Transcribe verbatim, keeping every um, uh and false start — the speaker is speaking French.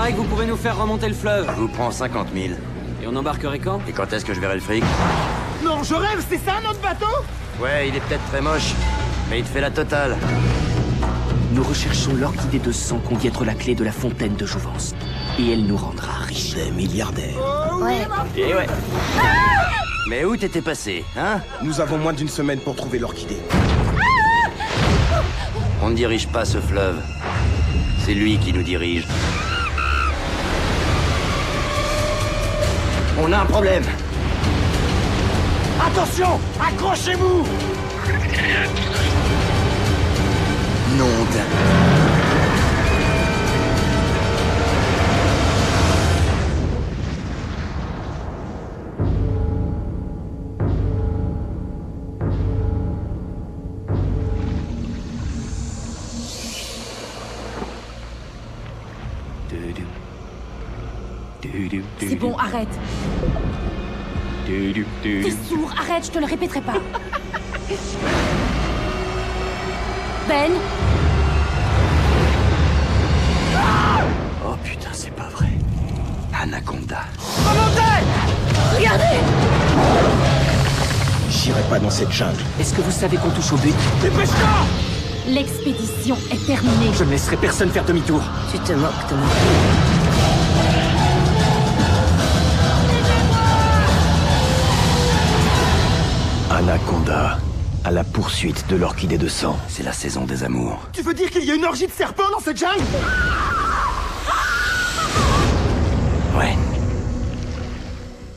paraît que vous pouvez nous faire remonter le fleuve. Je vous prends cinquante mille. Et on embarquerait quand? Et quand est-ce que je verrai le fric? Non, je rêve, c'est ça notre bateau? Ouais, il est peut-être très moche, mais il te fait la totale. Nous recherchons l'orchidée de sang qu'on dit être la clé de la fontaine de jouvence. Et elle nous rendra riches. Des milliardaires. Ouais. Et ouais. Mais où t'étais passé, hein? Nous avons moins d'une semaine pour trouver l'orchidée. On ne dirige pas ce fleuve. C'est lui qui nous dirige. On a un problème. Attention! Accrochez-vous! Nom d'un... C'est bon, arrête. T'es sourd, arrête, je te le répéterai pas. Ben. Oh putain, c'est pas vrai. Anaconda. Regardez. J'irai pas dans cette jungle. Est-ce que vous savez qu'on touche au but? Dépêche-toi! L'expédition est terminée. Je ne laisserai personne faire demi-tour. Tu te moques de moi. Anaconda, à la poursuite de l'orchidée de sang. C'est la saison des amours. Tu veux dire qu'il y a une orgie de serpents dans cette jungle?